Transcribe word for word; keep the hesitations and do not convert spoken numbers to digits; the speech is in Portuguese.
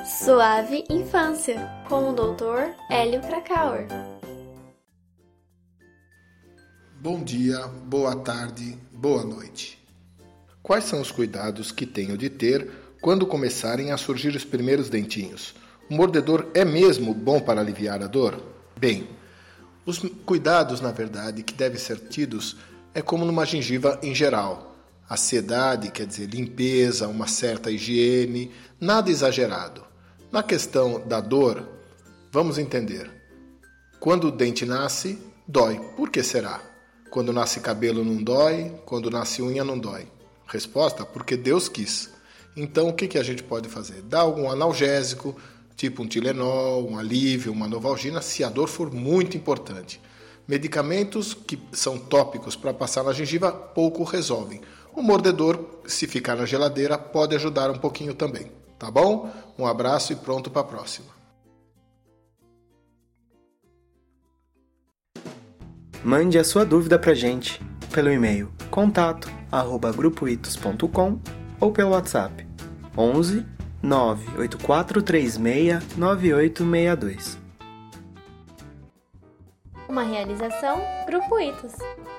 Suave Infância, com o doutor Hélio Krakauer. Bom dia, boa tarde, boa noite. Quais são os cuidados que tenho de ter quando começarem a surgir os primeiros dentinhos? O mordedor é mesmo bom para aliviar a dor? Bem, os cuidados, na verdade, que devem ser tidos é como numa gengiva em geral. Aciedade, quer dizer limpeza, uma certa higiene, nada exagerado. Na questão da dor, vamos entender. Quando o dente nasce, dói. Por que será? Quando nasce cabelo não dói, quando nasce unha não dói. Resposta, porque Deus quis. Então, o que, que a gente pode fazer? Dar algum analgésico, tipo um Tilenol, um alívio, uma Novalgina, se a dor for muito importante. Medicamentos que são tópicos para passar na gengiva, pouco resolvem. O mordedor, se ficar na geladeira, pode ajudar um pouquinho também. Tá bom? Um abraço e pronto para a próxima. Mande a sua dúvida pra gente pelo e-mail contato arroba grupo itos ponto com ou pelo WhatsApp onze nove oito quatro três seis nove oito seis dois. Uma realização Grupo Itos.